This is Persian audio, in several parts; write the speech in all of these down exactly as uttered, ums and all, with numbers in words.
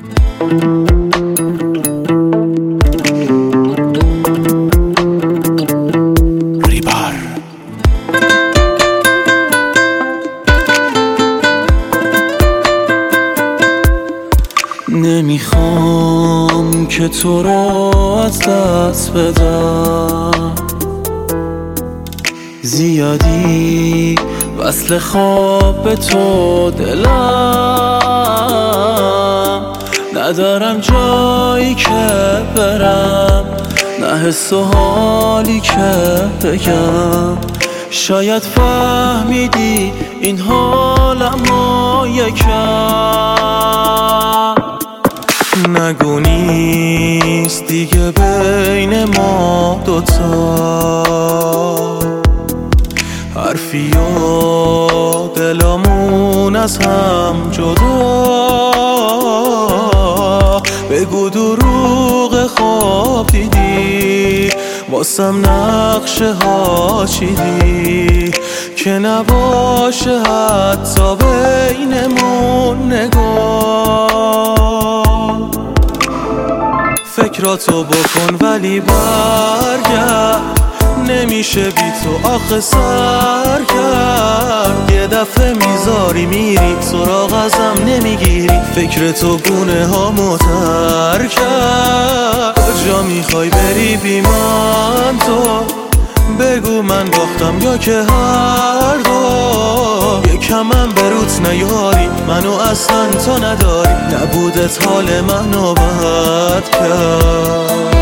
ریبار نمیخوام که تو رو از دست بدم، زیادی وصل خواب به تو دلم، ندارم جایی که برم، نه حس و حالی که بگم. شاید فهمیدی این حالمو یکم، نگو نیست دیگه بین ما دوتا حرفی و دلمون از هم جدا. بگو دروغ خواب دیدی، واسم نقشه ها چیدی، که نباشه حتی بینمون نگاه. فکراتو بکن ولی برگرد، نمیشه بی تو آخه سر کرد. یه دفعه میذاری میری سراغ ازم نمیگیری، فکر تو گونه ها متر کرد. کجا میخوای بری بی من تو؟ بگو من باختم یا که هر دو. یکمم بروت نیاری، منو اصلا تو نداری، نبودت حال منو بد کرد.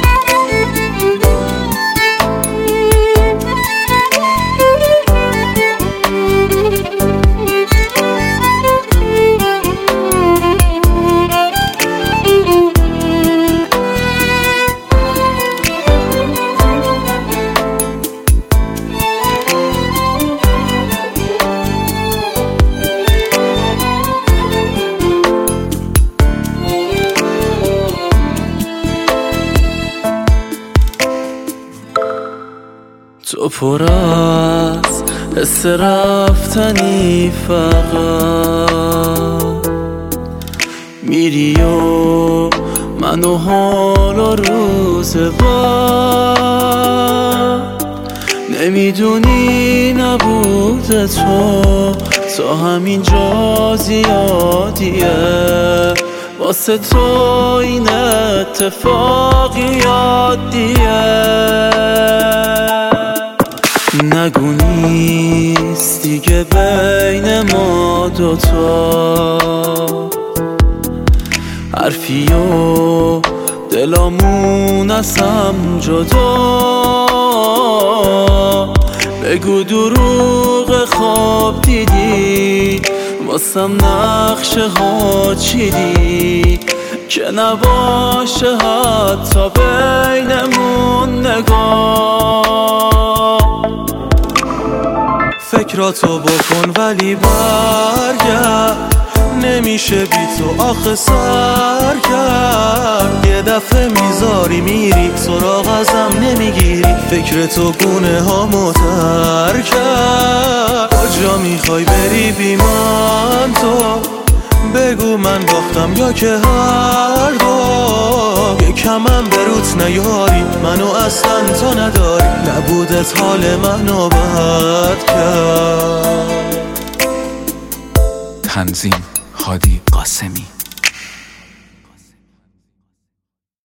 تو پر از حس رفتنی، فقط میری و منو حال و روز بعد نمیدونی. نبود تو تا همینجا زیادیه، واسه تو این اتفاقی عادیه. نگو نیست دیگه بین ما دوتا حرفی و دلمون از هم جدا. بگو دروغ خواب دیدی، واسم نقشه ها چیدی، که نباشه حتی بینمون نگاه. فکراتو بکن ولی برگرد، نمیشه بی تو آخه سر کرد. یه دفعه میذاری میری سراغ ازم نمیگیری، فکر تو گونه ها متر کرد. کجا میخوای بری بی من تو؟ بگو من باختم یا که هر دو. یکمم بروت نیاری، منو اصلا تو نداری، نبودت حال منو بد کرد. تنظیم هادی قاسمی.